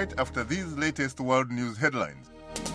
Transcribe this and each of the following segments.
right after these latest world news headlines.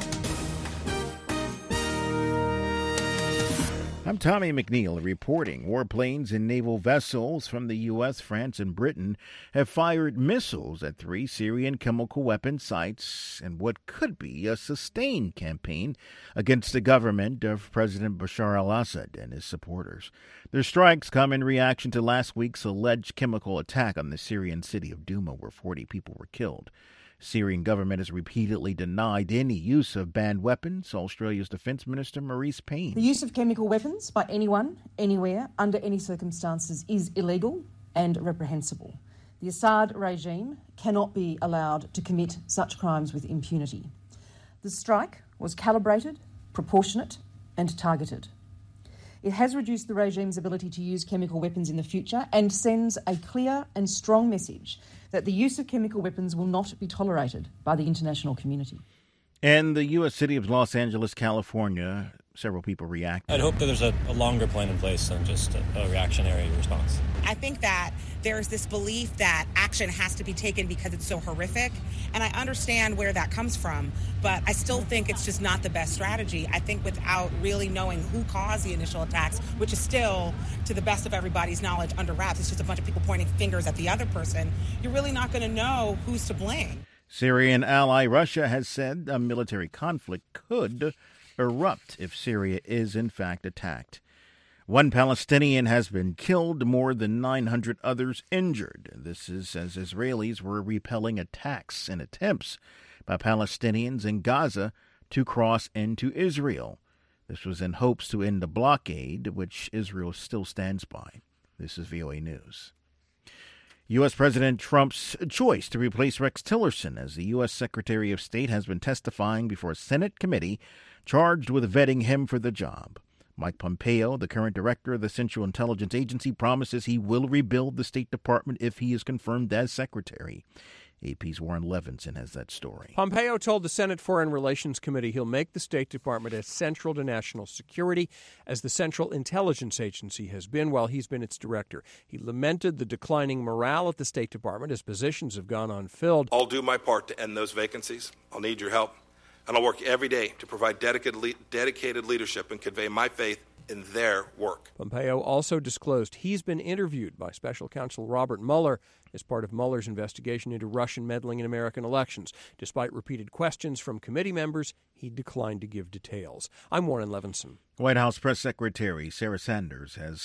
I'm Tommy McNeil reporting. Warplanes and naval vessels from the U.S., France, and Britain have fired missiles at 3 Syrian chemical weapon sites in what could be a sustained campaign against the government of President Bashar al-Assad and his supporters. Their strikes come in reaction to last week's alleged chemical attack on the Syrian city of Douma, where 40 people were killed. Syrian government has repeatedly denied any use of banned weapons. Australia's Defence Minister Marise Payne. The use of chemical weapons by anyone, anywhere, under any circumstances is illegal and reprehensible. The Assad regime cannot be allowed to commit such crimes with impunity. The strike was calibrated, proportionate and targeted. It has reduced the regime's ability to use chemical weapons in the future and sends a clear and strong message that the use of chemical weapons will not be tolerated by the international community. In the U.S. city of Los Angeles, California, several people reacted. I'd hope that there's a longer plan in place than just a reactionary response. I think that there's this belief that action has to be taken because it's so horrific, and I understand where that comes from, but I still think it's just not the best strategy. I think without really knowing who caused the initial attacks, which is still, to the best of everybody's knowledge, under wraps, it's just a bunch of people pointing fingers at the other person, you're really not going to know who's to blame. Syrian ally Russia has said a military conflict could erupt if Syria is in fact attacked. 1 Palestinian has been killed, more than 900 others injured. This is as Israelis were repelling attacks and attempts by Palestinians in Gaza to cross into Israel. This was in hopes to end the blockade, which Israel still stands by. This is VOA News. U.S. President Trump's choice to replace Rex Tillerson as the U.S. Secretary of State has been testifying before a Senate committee charged with vetting him for the job. Mike Pompeo, the current director of the Central Intelligence Agency, promises he will rebuild the State Department if he is confirmed as secretary. AP's Warren Levinson has that story. Pompeo told the Senate Foreign Relations Committee he'll make the State Department as central to national security as the Central Intelligence Agency has been while he's been its director. He lamented the declining morale at the State Department as positions have gone unfilled. I'll do my part to end those vacancies. I'll need your help. And I'll work every day to provide dedicated leadership and convey my faith in their work. Pompeo also disclosed he's been interviewed by Special Counsel Robert Mueller as part of Mueller's investigation into Russian meddling in American elections. Despite repeated questions from committee members, he declined to give details. I'm Warren Levinson. White House Press Secretary Sarah Sanders has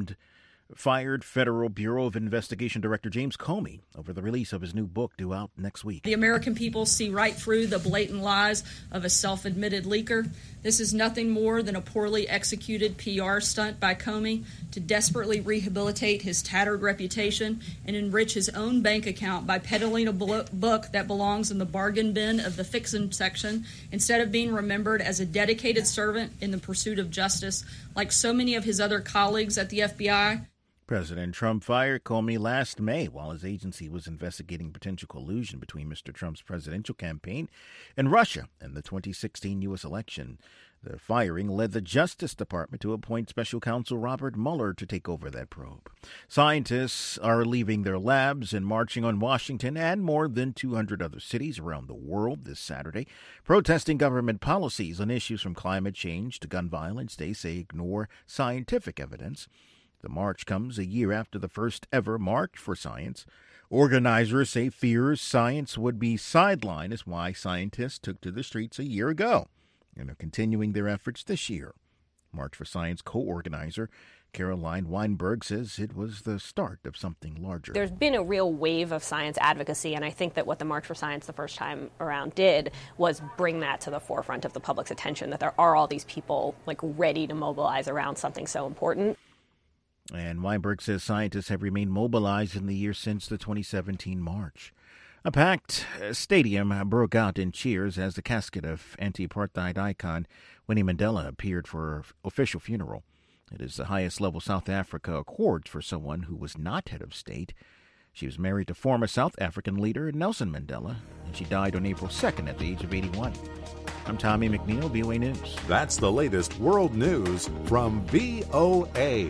fired Federal Bureau of Investigation Director James Comey over the release of his new book due out next week. The American people see right through the blatant lies of a self-admitted leaker. This is nothing more than a poorly executed PR stunt by Comey to desperately rehabilitate his tattered reputation and enrich his own bank account by peddling a book that belongs in the bargain bin of the fiction section instead of being remembered as a dedicated servant in the pursuit of justice, like so many of his other colleagues at the FBI. President Trump fired Comey last May while his agency was investigating potential collusion between Mr. Trump's presidential campaign and Russia in the 2016 U.S. election. The firing led the Justice Department to appoint Special Counsel Robert Mueller to take over that probe. Scientists are leaving their labs and marching on Washington and more than 200 other cities around the world this Saturday, protesting government policies on issues from climate change to gun violence. They say ignore scientific evidence. The march comes a year after the first ever March for Science. Organizers say fears science would be sidelined is why scientists took to the streets a year ago and are continuing their efforts this year. March for Science co-organizer Caroline Weinberg says it was the start of something larger. There's been a real wave of science advocacy, and I think that what the March for Science the first time around did was bring that to the forefront of the public's attention, that there are all these people ready to mobilize around something so important. And Weinberg says scientists have remained mobilized in the year since the 2017 march. A packed stadium broke out in cheers as the casket of anti-apartheid icon Winnie Mandela appeared for her official funeral. It is the highest level South Africa accords for someone who was not head of state. She was married to former South African leader Nelson Mandela, and she died on April 2nd at the age of 81. I'm Tommy McNeil, VOA News. That's the latest world news from VOA.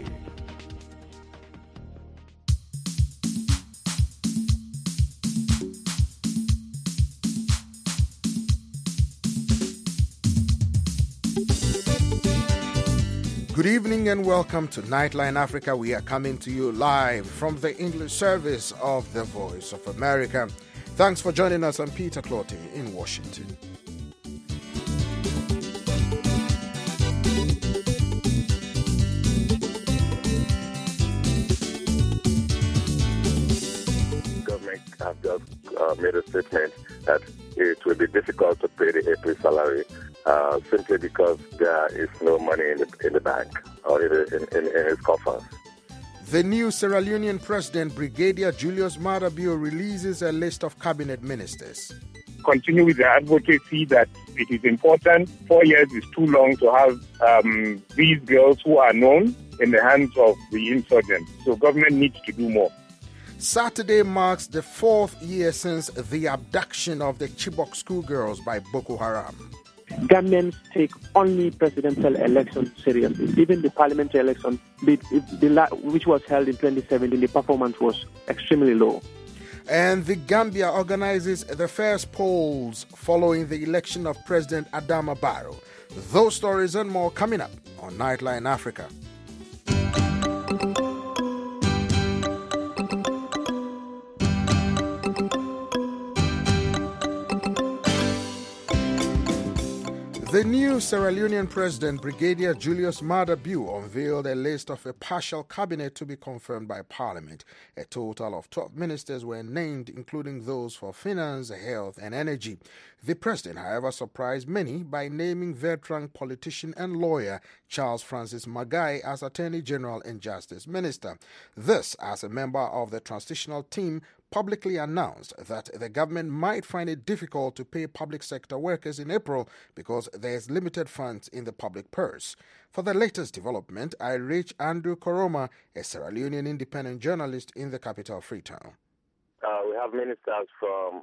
Good evening and welcome to Nightline Africa. We are coming to you live from the English service of the Voice of America. Thanks for joining us. I'm Peter Clottey in Washington. Government have just made a statement that it will be difficult to pay the April salary simply because there is no money in the bank or in its coffers. The new Sierra Leonean President, Brigadier Julius Maada Bio, releases a list of cabinet ministers. Continue with the advocacy that it is important. 4 years is too long to have these girls who are known in the hands of the insurgents. So government needs to do more. Saturday marks the 4th year since the abduction of the Chibok schoolgirls by Boko Haram. Governments take only presidential elections seriously. Even the parliamentary election, which was held in 2017, the performance was extremely low. And the Gambia organizes the first polls following the election of President Adama Barrow. Those stories and more coming up on Nightline Africa. The new Sierra Leonean President, Brigadier Julius Maada Bio, unveiled a list of a partial cabinet to be confirmed by Parliament. A total of 12 ministers were named, including those for finance, health, and energy. The president, however, surprised many by naming veteran politician and lawyer Charles Francis Magai as Attorney General and Justice Minister. This, as a member of the transitional team, publicly announced that the government might find it difficult to pay public sector workers in April because there's limited funds in the public purse. For the latest development, I reached Andrew Koroma, a Sierra Leonean independent journalist in the capital, Freetown. We have ministers from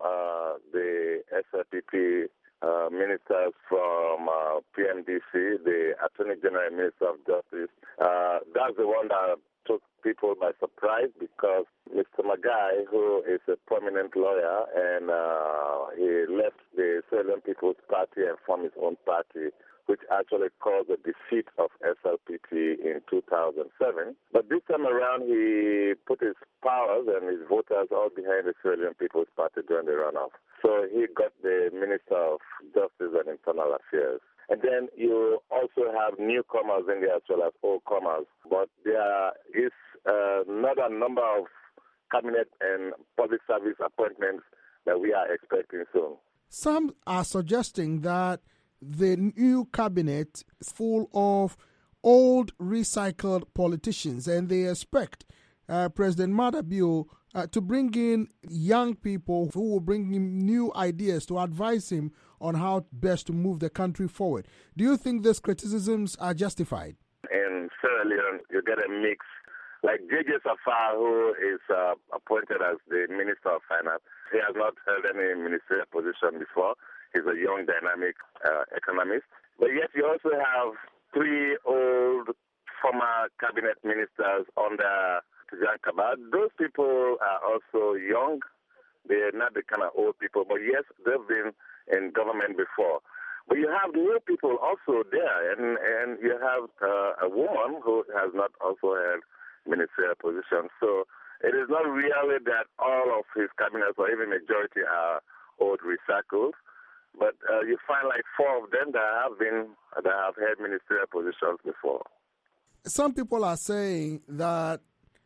the SLPP, ministers from PMDC, the Attorney General and Minister of Justice. That's the one that took people by surprise because Mr. Magai, who is a prominent lawyer, and he left the Sierra Leone People's Party and formed his own party, which actually caused the defeat of SLPP in 2007. But this time around, he put his powers and his voters all behind the Sierra Leone People's Party during the runoff. So he got the Minister of Justice and Internal Affairs. And then you also have newcomers in there as well as oldcomers. But there is not a number of cabinet and public service appointments that we are expecting soon. Some are suggesting that the new cabinet is full of old, recycled politicians, and they expect President Maada Bio to bring in young people who will bring him new ideas to advise him on how best to move the country forward. Do you think these criticisms are justified? In Sierra Leone, you get a mix. Like J.J. Safar, who is appointed as the Minister of Finance, he has not held any ministerial position before. He's a young, dynamic economist. But yet you also have 3 old former cabinet ministers under Tijan Kaba. Those people are also young. They're not the kind of old people, but yes, they've been in government before. But you have new people also there, and you have a woman who has not also held ministerial position. So it is not really that all of his cabinets or even majority are old recycled, but you find like 4 of them that have held ministerial positions before. Some people are saying that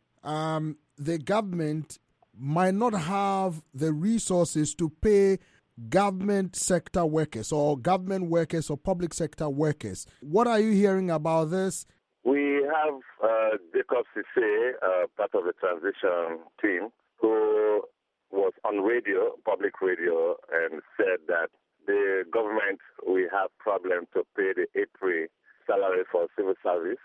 the government might not have the resources to pay government sector workers or government workers or public sector workers. What are you hearing about this? We have Jacob Cissé, part of the transition team, who was on radio, public radio, and said that the government will have problems to pay the April salary for civil servants,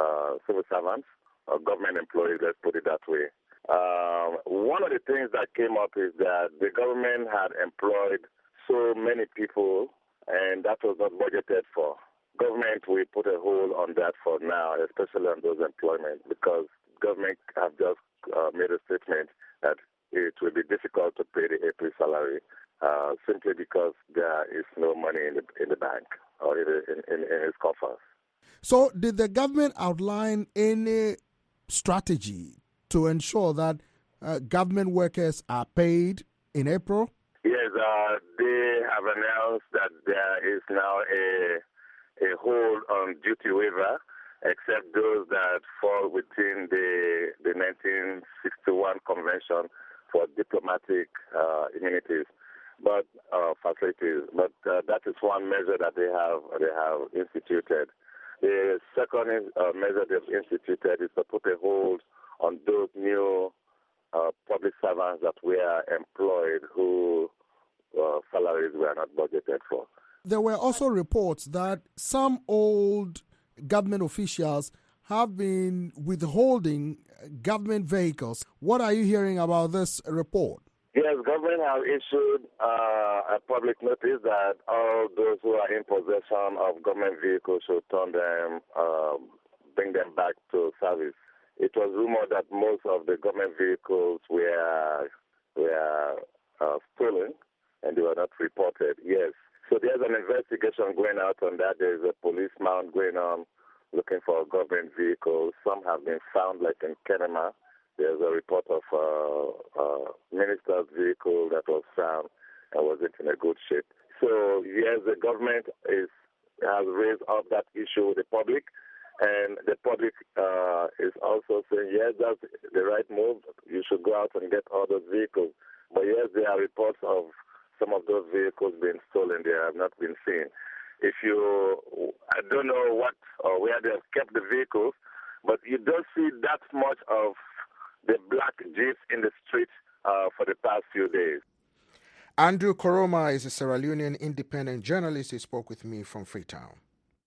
or government employees, let's put it that way. One of the things that came up is that the government had employed so many people, and that was not budgeted for. Government will put a hold on that for now, especially on those employment, because government have just made a statement that it will be difficult to pay the April salary simply because there is no money in the bank or in its coffers. So did the government outline any strategy to ensure that government workers are paid in April? Yes, they have announced that there is now a hold on duty waiver, except those that fall within the 1961 Convention for diplomatic immunities, but facilities. But that is one measure that they have instituted. The second measure they've instituted is to put a hold on those new public servants that were employed who salaries were not budgeted for. There were also reports that some old government officials have been withholding government vehicles. What are you hearing about this report? Yes, government have issued a public notice that all those who are in possession of government vehicles should turn them, bring them back to service. It was rumored that most of the government vehicles were stolen and they were not reported. Yes. So there's an investigation going out on that. There's a police mount going on looking for government vehicles. Some have been found, like in Kenema. There's a report of a minister's vehicle that was found and wasn't in a good shape. So, yes, the government has raised up that issue with the public, and the public is also saying, yes, that's the right move. You should go out and get all those vehicles. But, yes, there are reports of some of those vehicles being stolen. They have not been seen. I don't know what or where they have kept the vehicles, but you don't see that much of the black jeeps in the streets for the past few days. Andrew Koroma is a Sierra Leonean independent journalist. He spoke with me from Freetown.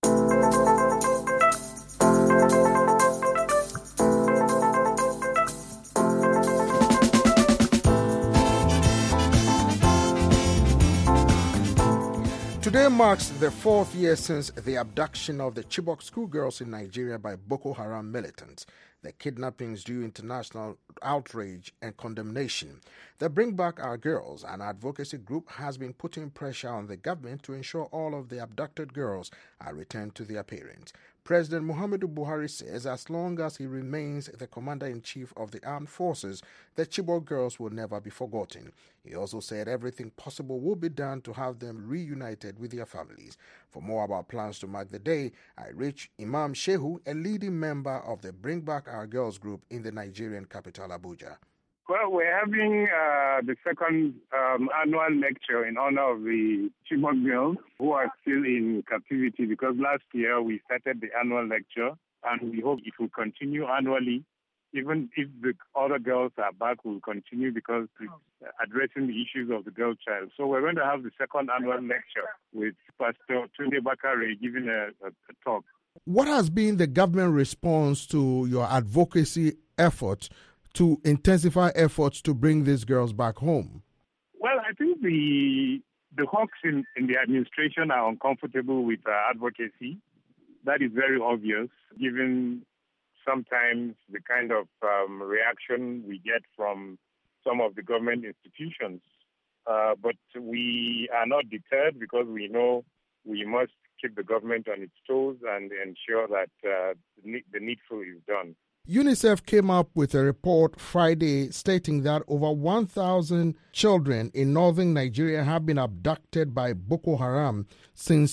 Today marks the fourth year since the abduction of the Chibok schoolgirls in Nigeria by Boko Haram militants. The kidnappings drew international outrage and condemnation. The Bring Back Our Girls, an advocacy group, has been putting pressure on the government to ensure all of the abducted girls are returned to their parents. President Muhammadu Buhari says as long as he remains the commander-in-chief of the armed forces, the Chibok girls will never be forgotten. He also said everything possible will be done to have them reunited with their families. For more about plans to mark the day, I reached Imam Shehu, a leading member of the Bring Back Our Girls group in the Nigerian capital, Abuja. Well, we're having the second annual lecture in honor of the Chibok girls who are still in captivity, because last year we started the annual lecture and we hope it will continue annually. Even if the other girls are back, we'll continue because it's addressing the issues of the girl child. So we're going to have the second annual lecture with Pastor Tunde Bakare giving a talk. What has been the government response to your advocacy efforts to intensify efforts to bring these girls back home? Well, I think the hawks in the administration are uncomfortable with advocacy. That is very obvious, given sometimes the kind of reaction we get from some of the government institutions. But we are not deterred because we know we must keep the government on its toes and ensure that the needful is done. UNICEF came up with a report Friday stating that over 1,000 children in northern Nigeria have been abducted by Boko Haram since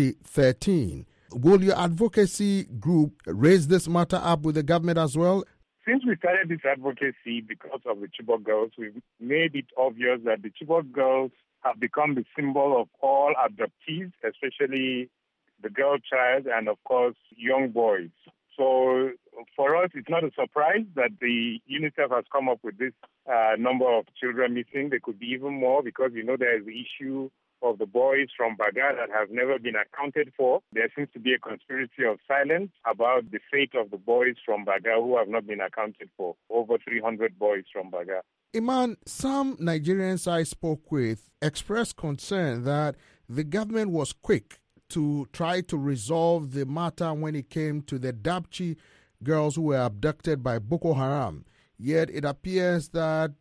2013. Will your advocacy group raise this matter up with the government as well? Since we started this advocacy because of the Chibok girls, we've made it obvious that the Chibok girls have become the symbol of all abductees, especially the girl child and, of course, young boys. So for us, it's not a surprise that the UNICEF has come up with this number of children missing. There could be even more because, there is the issue of the boys from Baga that have never been accounted for. There seems to be a conspiracy of silence about the fate of the boys from Baga who have not been accounted for. Over 300 boys from Baga. Iman, some Nigerians I spoke with expressed concern that the government was quick to try to resolve the matter when it came to the Dapchi girls who were abducted by Boko Haram. Yet it appears that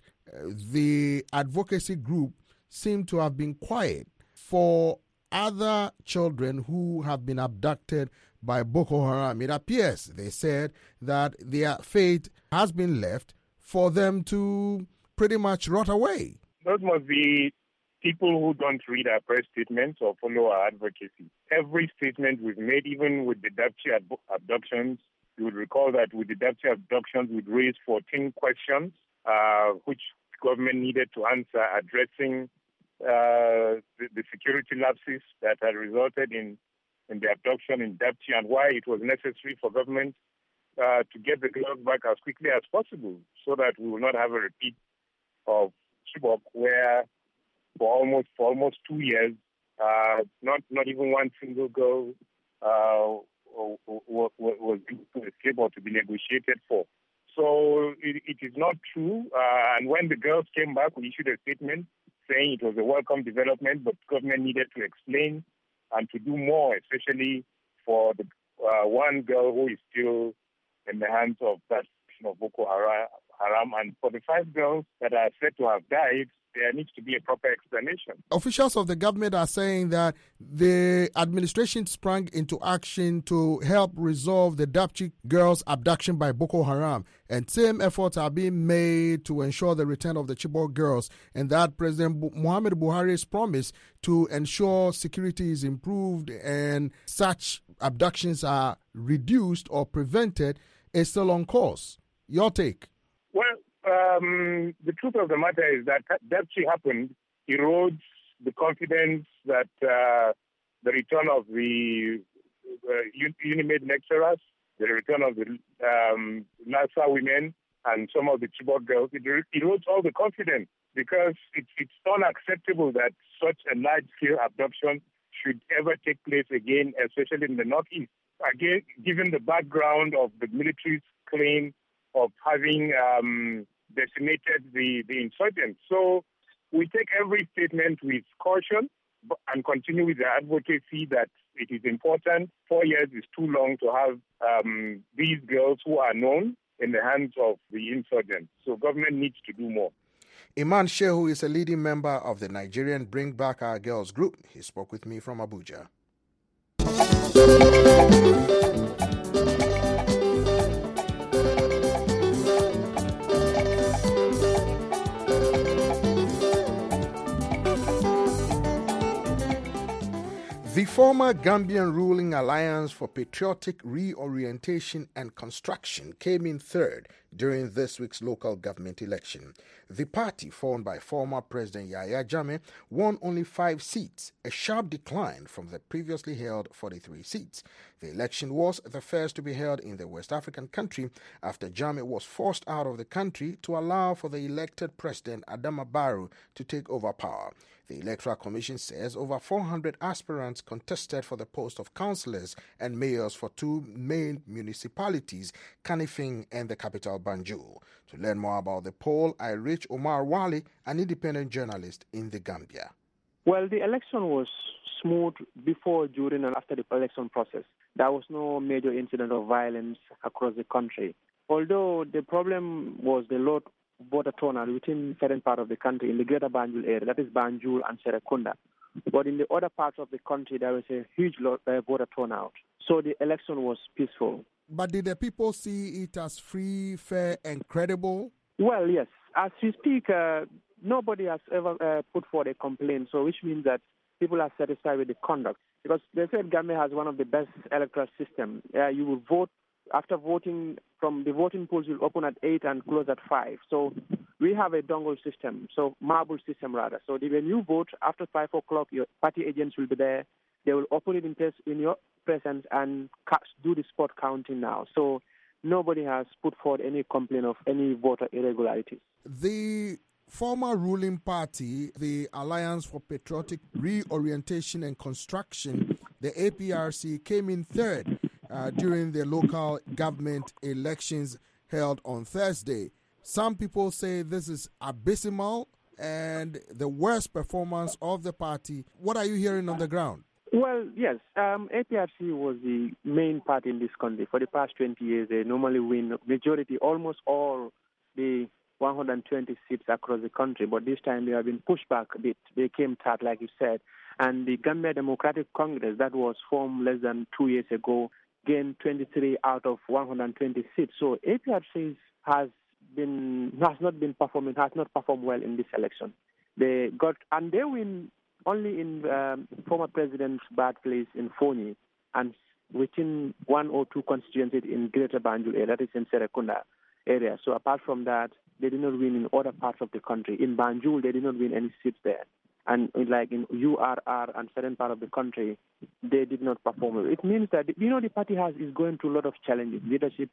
the advocacy group seemed to have been quiet for other children who have been abducted by Boko Haram. It appears, they said, that their fate has been left for them to pretty much rot away. Those must be people who don't read our press statements or follow our advocacy. Every statement we've made, even with the Dapchi abductions, you would recall that with the Dapchi abductions, we'd raised 14 questions, which government needed to answer, addressing the security lapses that had resulted in the abduction in Dapchi, and why it was necessary for government to get the girls back as quickly as possible, so that we will not have a repeat of Chibok, where for almost 2 years, not even one single girl was due to escape or to be negotiated for. So it is not true. And when the girls came back, we issued a statement saying it was a welcome development, but government needed to explain and to do more, especially for the one girl who is still in the hands of that of Boko Haram. And for the 5 girls that are said to have died, there needs to be a proper explanation. Officials of the government are saying that the administration sprang into action to help resolve the Dapchi girls' abduction by Boko Haram, and same efforts are being made to ensure the return of the Chibok girls, and that President Muhammad Buhari's promise to ensure security is improved and such abductions are reduced or prevented is still on course. Your take? Well, the truth of the matter is that Dapchi happened erodes the confidence that the return of the Unimed lecturers, the return of the NASA women, and some of the Chibok girls. It erodes all the confidence, because it's unacceptable that such a large-scale abduction should ever take place again, especially in the Northeast. Again, given the background of the military's claim of having decimated the insurgents. So we take every statement with caution and continue with the advocacy that it is important. 4 years is too long to have these girls who are known in the hands of the insurgents. So government needs to do more. Iman Shehu is a leading member of the Nigerian Bring Back Our Girls group. He spoke with me from Abuja. The former Gambian ruling Alliance for Patriotic Reorientation and Construction came in third during this week's local government election. The party, formed by former President Yahya Jammeh, won only 5 seats, a sharp decline from the previously held 43 seats. The election was the first to be held in the West African country after Jammeh was forced out of the country to allow for the elected President Adama Barrow to take over power. The Electoral Commission says over 400 aspirants contested for the post of councillors and mayors for 2 main municipalities, Kanifing and the capital Banjul. To learn more about the poll, I reached Omar Wali, an independent journalist in the Gambia. Well, the election was smooth before, during, and after the election process. There was no major incident of violence across the country. Although the problem was the low voter turnout within certain part of the country, in the greater Banjul area, that is Banjul and Serekunda. But in the other parts of the country, there was a huge voter turnout. So the election was peaceful. But did the people see it as free, fair, and credible? Well, yes. As we speak, nobody has ever put forward a complaint, so which means that people are satisfied with the conduct. Because they said Gambia has one of the best electoral systems. You will vote. After voting, from the voting polls will open at 8 and close at 5. So we have a dongle system, so marble system rather. So when you vote after 5 o'clock, your party agents will be there. They will open it in your presence and do the spot counting now. So nobody has put forward any complaint of any voter irregularities. The former ruling party, the Alliance for Patriotic Reorientation and Construction, the APRC, came in third during the local government elections held on Thursday. Some people say this is abysmal and the worst performance of the party. What are you hearing on the ground? Well, yes. APRC was the main party in this country. For the past 20 years, they normally win majority, almost all the 120 seats across the country. But this time they have been pushed back a bit. They came third, like you said. And the Gambia Democratic Congress, that was formed less than 2 years ago, gained 23 out of 120 seats. So APRC has not performed well in this election. They win only in former President's birthplace in Foni and within one or two constituencies in Greater Banjul area, that is in Serekunda area. So apart from that, they did not win in other parts of the country. In Banjul, they did not win any seats there. And like in URR and certain part of the country, they did not perform well. It means that, the party is going through a lot of challenges, leadership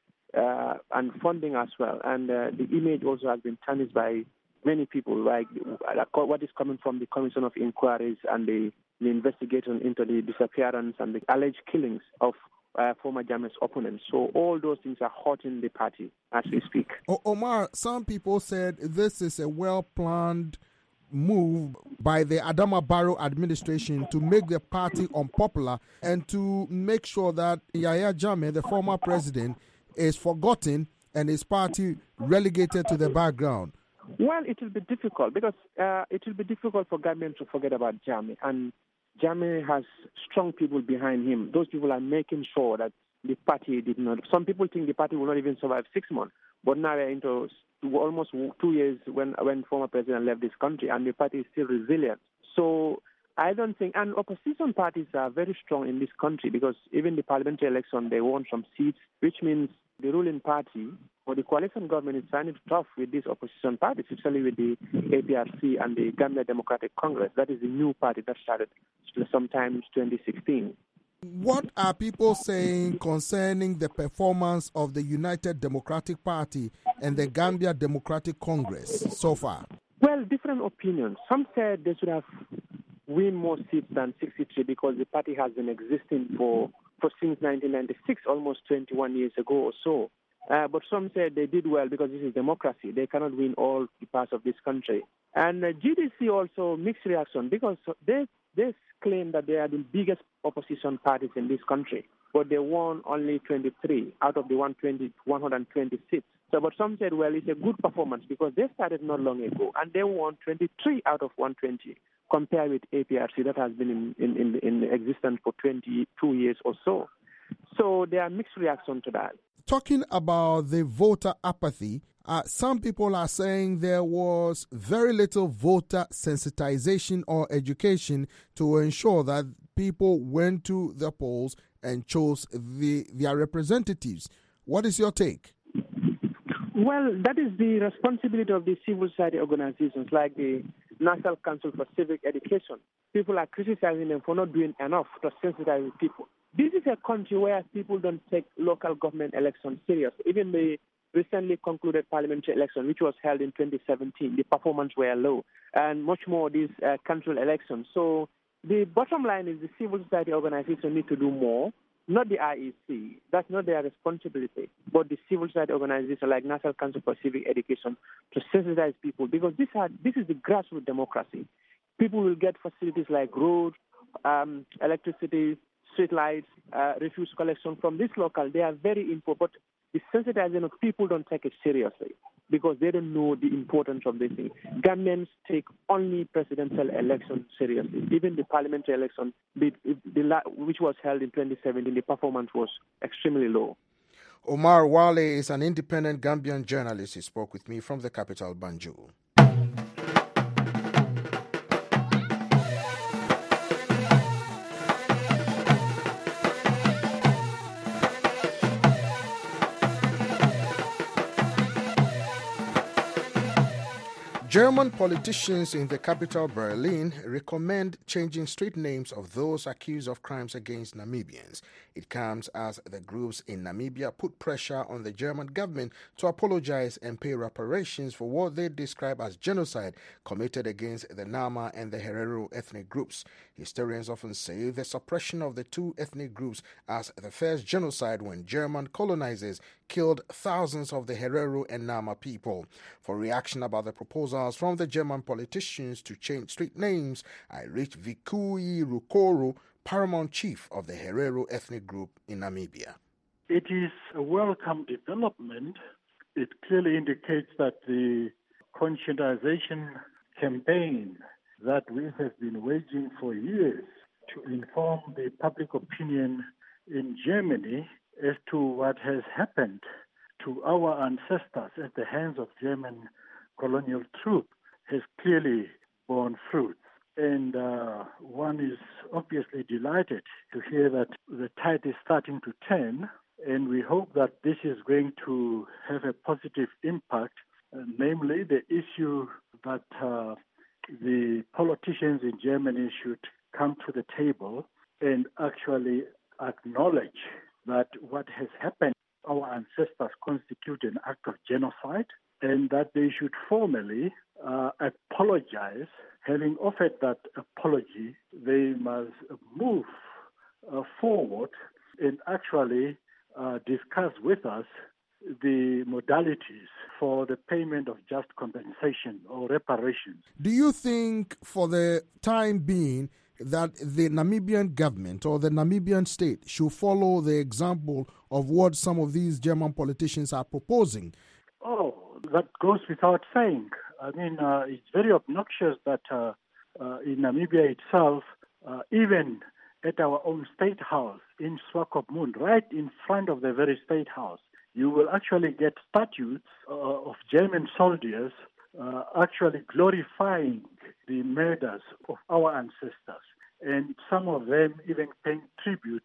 and funding as well. And the image also has been tarnished by many people, like what is coming from the Commission of Inquiries and the investigation into the disappearance and the alleged killings of former Jammeh's opponents. So all those things are hurting the party as we speak. Omar, some people said this is a well-planned move by the Adama Barrow administration to make the party unpopular and to make sure that Yahya Jammeh, the former president, is forgotten and his party relegated to the background. Well, it will be difficult because it will be difficult for Gambians to forget about Jammeh. And Jammeh has strong people behind him. Those people are making sure that the party did not. Some people think the party will not even survive 6 months. But now we're into almost 2 years when former president left this country, and the party is still resilient. So I don't think, and opposition parties are very strong in this country because even the parliamentary election, they won some seats, which means the ruling party or the coalition government is finding it tough with these opposition parties, especially with the APRC and the Gambia Democratic Congress. That is the new party that started sometime in 2016. What are people saying concerning the performance of the United Democratic Party and the Gambia Democratic Congress so far? Well, different opinions. Some said they should have win more seats than 63 because the party has been existing for since 1996, almost 21 years ago or so. But some said they did well because this is democracy. They cannot win all the parts of this country. And GDC also mixed reaction because they claim that they are the biggest opposition parties in this country, but they won only 23 out of the 120 seats. So, but some said, well, it's a good performance because they started not long ago, and they won 23 out of 120, compared with APRC that has been in existence for 22 years or so. So there are mixed reaction to that. Talking about the voter apathy, some people are saying there was very little voter sensitization or education to ensure that people went to the polls and chose their representatives. What is your take? Well, that is the responsibility of the civil society organizations like the National Council for Civic Education. People are criticizing them for not doing enough to sensitize people. This is a country where people don't take local government elections seriously. Even the recently concluded parliamentary election, which was held in 2017, the performance were low, and much more these council elections. So the bottom line is the civil society organizations need to do more, not the IEC. That's not their responsibility, but the civil society organizations like National Council for Civic Education to sensitize people, because this is the grassroots democracy. People will get facilities like roads, electricity, street lights, refuse collection from this local. They are very important, but the sensitizing of people don't take it seriously because they don't know the importance of this thing. Gambians take only presidential election seriously. Even the parliamentary election, which was held in 2017, the performance was extremely low. Omar Wale is an independent Gambian journalist. He spoke with me from the capital, Banjul. German politicians in the capital, Berlin, recommend changing street names of those accused of crimes against Namibians. It comes as the groups in Namibia put pressure on the German government to apologize and pay reparations for what they describe as genocide committed against the Nama and the Herero ethnic groups. Historians often say the suppression of the two ethnic groups as the first genocide when German colonizers killed thousands of the Herero and Nama people. For reaction about the proposals from the German politicians to change street names, I reached Vikui Rukoro, paramount chief of the Herero ethnic group in Namibia. It is a welcome development. It clearly indicates that the conscientization campaign that we have been waging for years to inform the public opinion in Germany as to what has happened to our ancestors at the hands of German colonial troops has clearly borne fruits. And one is obviously delighted to hear that the tide is starting to turn, and we hope that this is going to have a positive impact, namely the issue that the politicians in Germany should come to the table and actually acknowledge that what has happened to our ancestors constitute an act of genocide, and that they should formally apologize. Having offered that apology, they must move forward and actually discuss with us the modalities for the payment of just compensation or reparations. Do you think for the time being that the Namibian government or the Namibian state should follow the example of what some of these German politicians are proposing? Oh, that goes without saying. I mean, it's very obnoxious that in Namibia itself, even at our own state house in Swakopmund, right in front of the very state house, you will actually get statues of German soldiers actually glorifying the murders of our ancestors, and some of them even paying tribute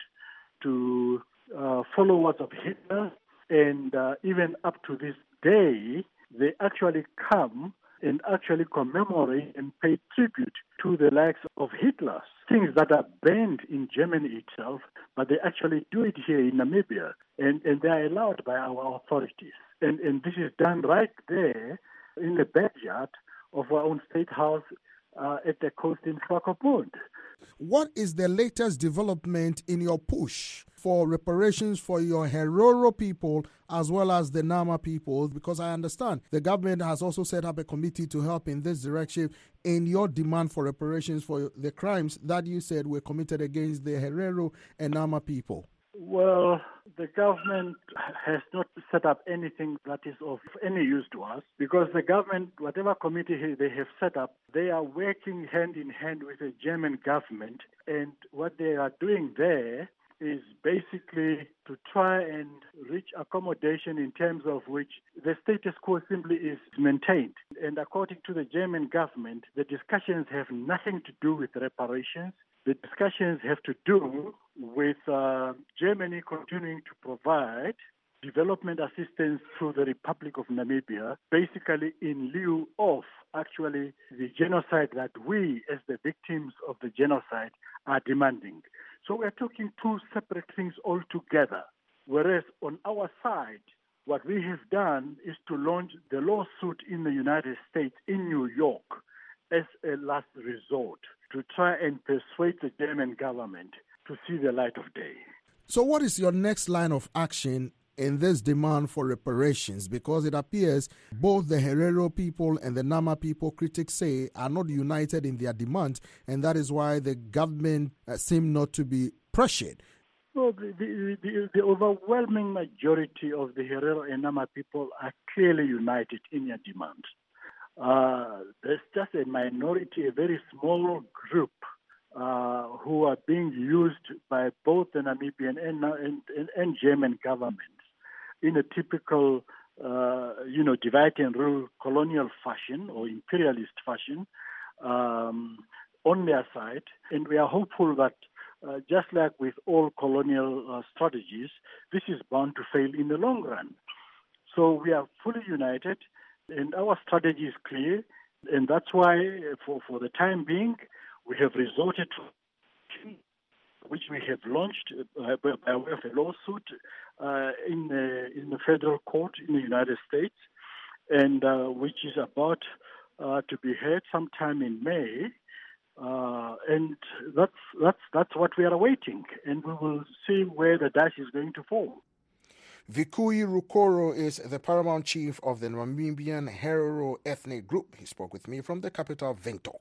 to followers of Hitler, and even up to this day, they actually come and actually commemorate and pay tribute to the likes of Hitler, things that are banned in Germany itself, but they actually do it here in Namibia, and they are allowed by our authorities. And this is done right there in the backyard of our own state house at the coast in Swakopmund. What is the latest development in your push for reparations for your Herero people as well as the Nama people? Because I understand the government has also set up a committee to help in this direction in your demand for reparations for the crimes that you said were committed against the Herero and Nama people. Well, the government has not set up anything that is of any use to us, because the government, whatever committee they have set up, they are working hand in hand with the German government, and what they are doing there is basically to try and reach accommodation in terms of which the status quo simply is maintained. And according to the German government, the discussions have nothing to do with reparations. The discussions have to do with Germany continuing to provide development assistance to the Republic of Namibia, basically in lieu of actually the genocide that we, as the victims of the genocide, are demanding. So we're talking two separate things altogether. Whereas on our side, what we have done is to launch the lawsuit in the United States, in New York, as a last resort to try and persuade the German government to see the light of day. So what is your next line of action in this demand for reparations? Because it appears both the Herero people and the Nama people, critics say, are not united in their demand, and that is why the government seem not to be pressured. Well, the overwhelming majority of the Herero and Nama people are clearly united in their demands. There's just a minority, a very small group who are being used by both the Namibian and German governments in a typical, divide and rule colonial fashion or imperialist fashion on their side. And we are hopeful that just like with all colonial strategies, this is bound to fail in the long run. So we are fully united, and our strategy is clear, and that's why for the time being, we have resorted to, which we have launched by way of a lawsuit in the federal court in the United States, and which is about to be heard sometime in May, and that's what we are awaiting, and we will see where the dice is going to fall. Vikui Rukoro is the paramount chief of the Namibian Herero ethnic group. He spoke with me from the capital, Windhoek.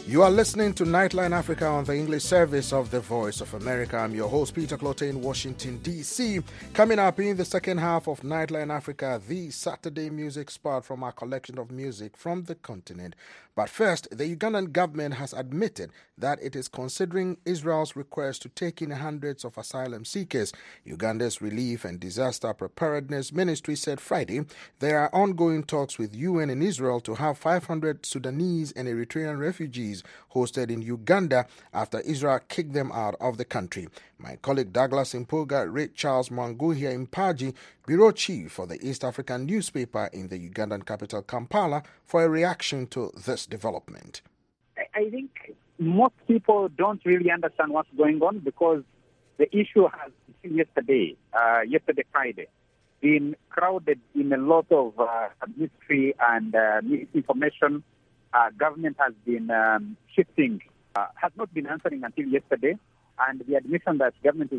You are listening to Nightline Africa on the English service of the Voice of America. I'm your host, Peter Clote in Washington, D.C. Coming up in the second half of Nightline Africa, the Saturday music spot from our collection of music from the continent. But first, the Ugandan government has admitted that it is considering Israel's request to take in hundreds of asylum seekers. Uganda's Relief and Disaster Preparedness Ministry said Friday there are ongoing talks with UN and Israel to have 500 Sudanese and Eritrean refugees hosted in Uganda after Israel kicked them out of the country. My colleague Douglas Impoga read Charles Mwanguhia Mpaji, bureau chief for the East African newspaper in the Ugandan capital Kampala, for a reaction to this development. I think most people don't really understand what's going on because the issue has, yesterday Friday, been crowded in a lot of mystery and misinformation. Government has been shifting, has not been answering until yesterday, and the admission that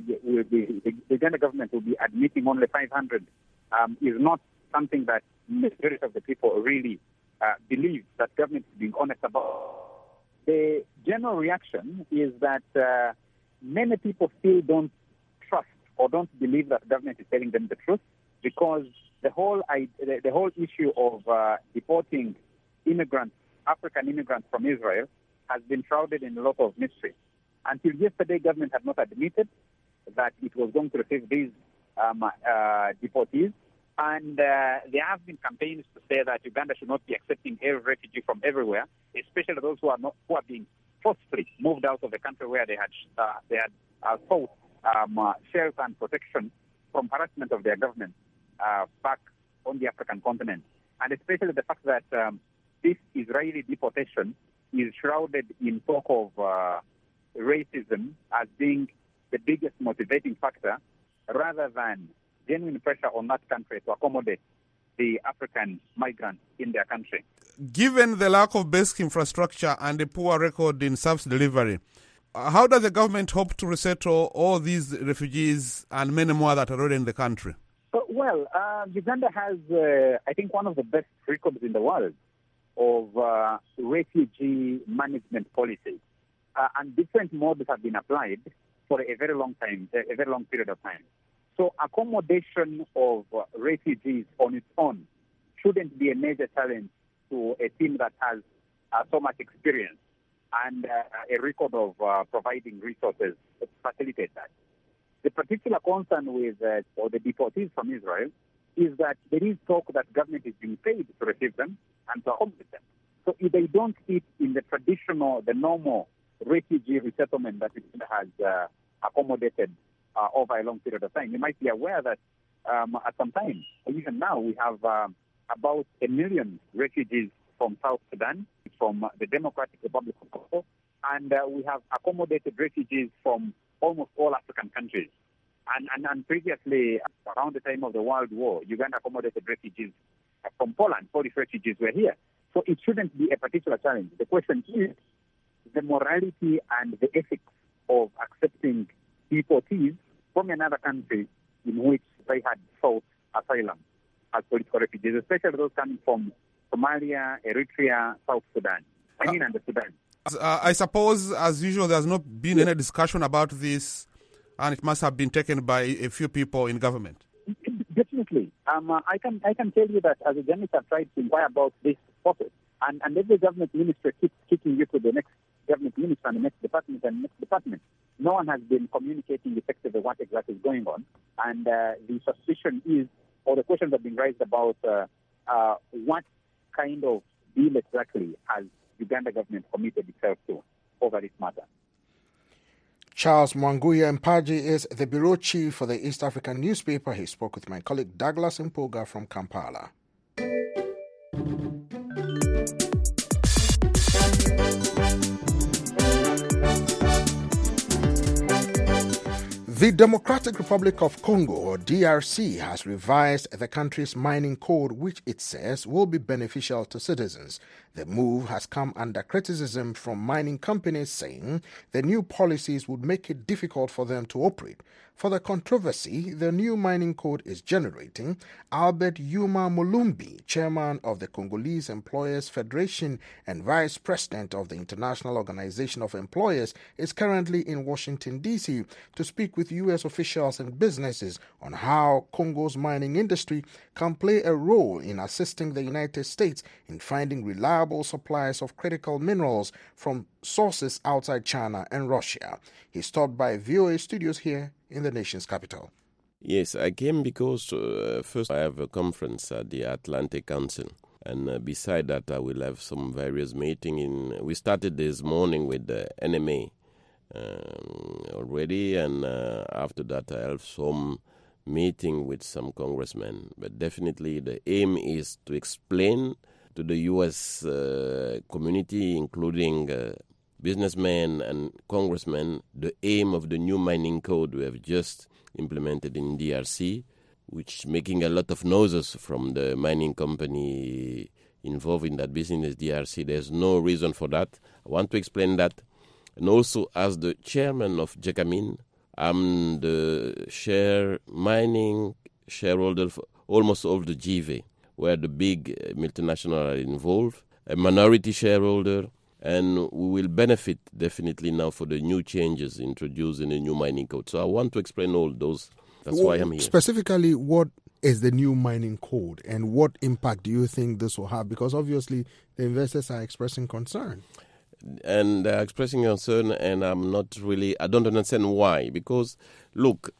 the Uganda government will be admitting only 500 is not something that the majority of the people really believe that government is being honest about. The general reaction is that many people still don't trust or don't believe that government is telling them the truth, because the whole issue of deporting immigrants, African immigrants from Israel, has been shrouded in a lot of mystery. Until yesterday, government had not admitted that it was going to receive these deportees, and there have been campaigns to say that Uganda should not be accepting every refugee from everywhere, especially those who are being forcibly moved out of the country where they had sought shelter and protection from harassment of their government back on the African continent, and especially the fact that this Israeli deportation is shrouded in talk of racism as being the biggest motivating factor, rather than genuine pressure on that country to accommodate the African migrants in their country. Given the lack of basic infrastructure and the poor record in service delivery, how does the government hope to resettle all these refugees and many more that are already in the country? Well, Uganda has, I think, one of the best records in the world of refugee management policies. And different models have been applied for a very long time, a very long period of time. So accommodation of refugees on its own shouldn't be a major challenge to a team that has so much experience and a record of providing resources to facilitate that. The particular concern with the deportees from Israel is that there is talk that government is being paid to receive them and to accommodate them. So if they don't fit in the normal refugee resettlement that it has accommodated over a long period of time. You might be aware that at some time, even now, we have about 1 million refugees from South Sudan, from the Democratic Republic of Congo, and we have accommodated refugees from almost all African countries. And previously, around the time of the World War, Uganda accommodated refugees from Poland. Polish refugees were here. So it shouldn't be a particular challenge. The question is the morality and the ethics of accepting deportees from another country in which they had sought asylum as political refugees, especially those coming from Somalia, Eritrea, South Sudan. And the Sudan. I suppose, as usual, there's not been any discussion about this, and it must have been taken by a few people in government. Definitely. I can tell you that as a journalist, I've tried to inquire about this process, and every government minister keeps kicking you to the next government minister and the next department and the next department. No one has been communicating effectively what exactly is going on, and the suspicion is, or the questions have been raised about what kind of deal exactly has Uganda government committed itself to over this matter. Charles Mwanguhia Mpaji is the bureau chief for the East African newspaper. He spoke with my colleague Douglas Impoga from Kampala. The Democratic Republic of Congo, or DRC, has revised the country's mining code, which it says will be beneficial to citizens. The move has come under criticism from mining companies, saying the new policies would make it difficult for them to operate. for the controversy the new mining code is generating, Albert Yuma Mulumbi, chairman of the Congolese Employers Federation and vice president of the International Organization of Employers, is currently in Washington, D.C. to speak with U.S. officials and businesses on how Congo's mining industry can play a role in assisting the United States in finding reliable supplies of critical minerals from sources outside China and Russia. He stopped by VOA studios here in the nation's capital. Yes, I came because first I have a conference at the Atlantic Council. And beside that, I will have some various meetings. We started this morning with the NMA already, and after that I have some meeting with some congressmen. But definitely the aim is to explain to the U.S. community, including businessmen and congressmen, the aim of the new mining code we have just implemented in DRC, which is making a lot of noises from the mining company involved in that business, DRC. There's no reason for that. I want to explain that. And also, as the chairman of JECAMIN, I'm the mining shareholder for almost all the GV, where the big multinational are involved, a minority shareholder, and we will benefit definitely now for the new changes introduced in the new mining code. So I want to explain all those. That's why I'm here. Specifically, what is the new mining code and what impact do you think this will have? Because obviously the investors are expressing concern. And they're expressing concern, and I don't understand why. Because, look,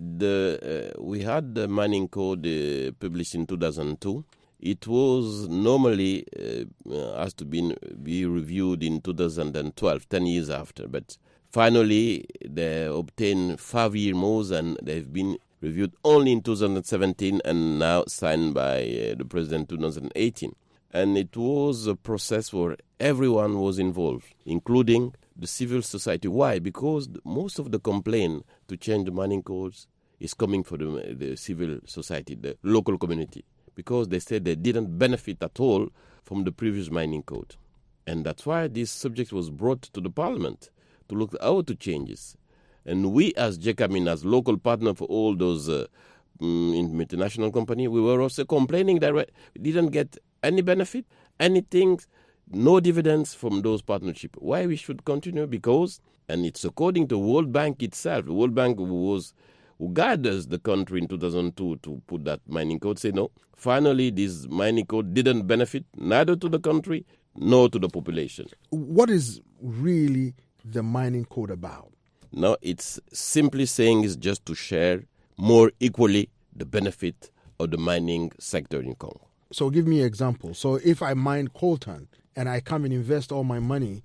we had the mining code published in 2002. It was normally has to be reviewed in 2012, 10 years after. But finally, they obtained 5-year moves, and they've been reviewed only in 2017 and now signed by the president in 2018. And it was a process where everyone was involved, including the civil society. Why? Because most of the complaint to change the mining codes is coming from the civil society, the local community, because they said they didn't benefit at all from the previous mining code. And that's why this subject was brought to the parliament to look how to change this. And we as JECAMIN, as local partner for all those multinational companies, we were also complaining that we didn't get any benefit, anything, no dividends from those partnerships. Why we should continue? Because, and it's according to World Bank itself, the World Bank who guided the country in 2002 to put that mining code, say no. Finally, this mining code didn't benefit neither to the country nor to the population. What is really the mining code about? No, it's simply saying it's just to share more equally the benefit of the mining sector in Congo. So give me an example. So if I mine coltan and I come and invest all my money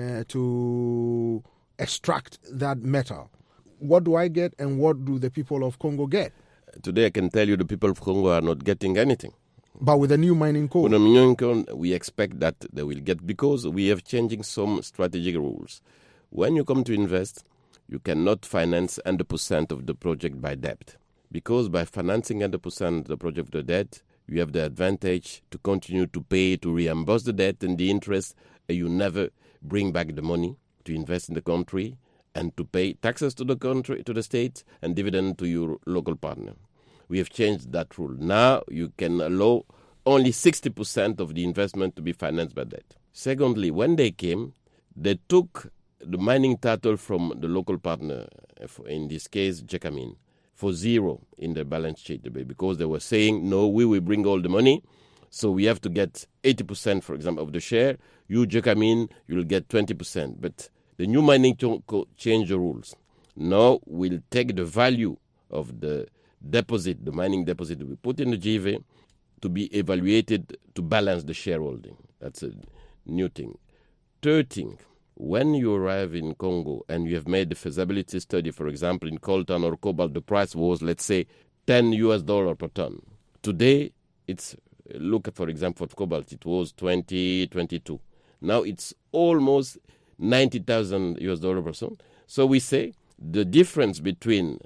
to extract that metal, what do I get and what do the people of Congo get? Today I can tell you the people of Congo are not getting anything. But with the new mining code? With the new mining code, we expect that they will get, because we have changing some strategic rules. When you come to invest, you cannot finance 100% of the project by debt. Because by financing 100% of the project with the debt, you have the advantage to continue to pay, to reimburse the debt and the interest, and you never bring back the money to invest in the country and to pay taxes to the country, to the state, and dividend to your local partner. We have changed that rule. Now you can allow only 60% of the investment to be financed by debt. Secondly, when they came, they took the mining title from the local partner, in this case, JECAMIN, for zero in the balance sheet, because they were saying, no, we will bring all the money, so we have to get 80%, for example, of the share. You, JECAMIN, you'll get 20%. But the new mining changed the rules. Now we'll take the value of the deposit, the mining deposit we put in the GV, to be evaluated to balance the shareholding. That's a new thing. Third thing, when you arrive in Congo and you have made the feasibility study, for example, in coltan or cobalt, the price was, let's say, $10 per ton. Today, look at, for example, for cobalt, it was 22. Now it's almost $90,000 per ton. So we say the difference between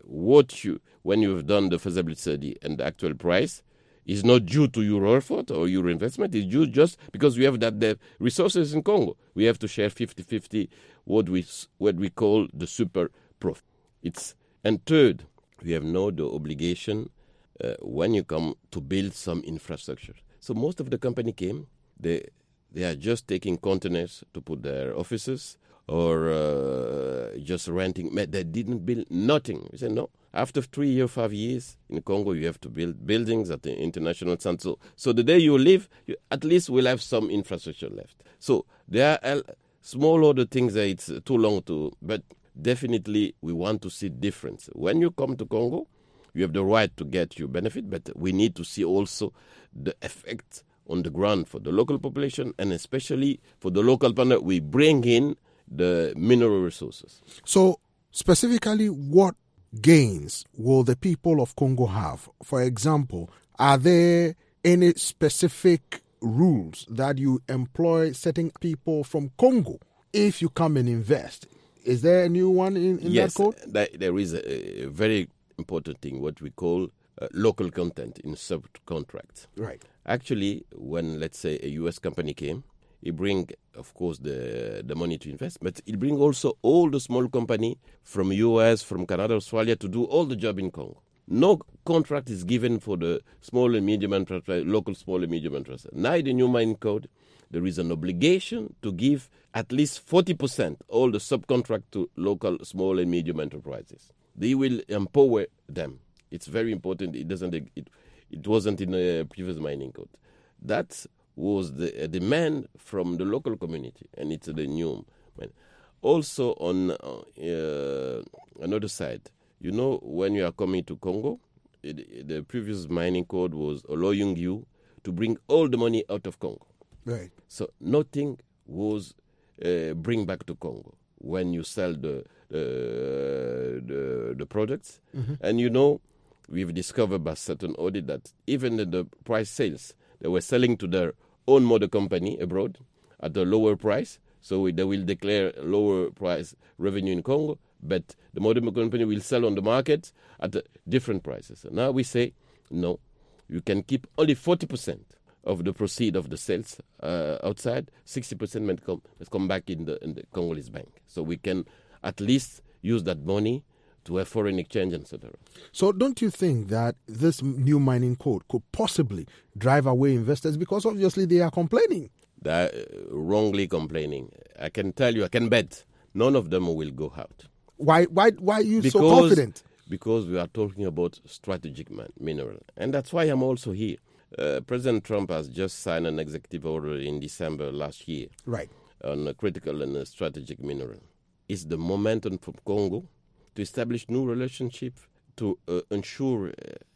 when you have done the feasibility study and the actual price is not due to your effort or your investment. It's due just because we have the resources in Congo. We have to share 50-50 what we call the super profit. It's And third, we have now the obligation when you come to build some infrastructure. So most of the company came, they are just taking containers to put their offices or just renting. They didn't build nothing. We said, no, after 3 or 5 years in Congo, you have to build buildings at the international center. So the day you leave, you at least will have some infrastructure left. So there are small other things that it's too long to, but definitely we want to see difference. When you come to Congo, you have the right to get your benefit, but we need to see also the effect on the ground for the local population and especially for the local partner. We bring in the mineral resources. So specifically, what gains will the people of Congo have? For example, are there any specific rules that you employ setting people from Congo if you come and invest? Is there a new one in that code? Yes, there is a very important thing, what we call local content in subcontracts. Right. Actually, when, let's say, a U.S. company came, it bring, of course, the money to invest, but it bring also all the small company from U.S., from Canada, Australia to do all the job in Congo. No contract is given for the small and medium enterprise, local small and medium enterprise. Now in the new mining code, there is an obligation to give at least 40% all the subcontract to local small and medium enterprises. They will empower them. It's very important. It wasn't in the previous mining code. That was the demand from the local community, and it's the new. Also, on another side, you know, when you are coming to Congo, the previous mining code was allowing you to bring all the money out of Congo. Right. So nothing was bring back to Congo when you sell the products. Mm-hmm. And you know, we've discovered by certain audit that even the price sales, they were selling to their own mother company abroad at a lower price. So they will declare lower price revenue in Congo, but the mother company will sell on the market at different prices. And now we say, no, you can keep only 40% of the proceed of the sales outside. 60% must come back in the Congolese bank. So we can at least use that money to have foreign exchange, etc. So don't you think that this new mining code could possibly drive away investors? Because obviously they are complaining. They are wrongly complaining. I can tell you, I can bet, none of them will go out. Why are you so confident? Because we are talking about strategic mineral. And that's why I'm also here. President Trump has just signed an executive order in December last year. Right. On a critical and strategic mineral. It's the momentum from Congo to establish new relationship to ensure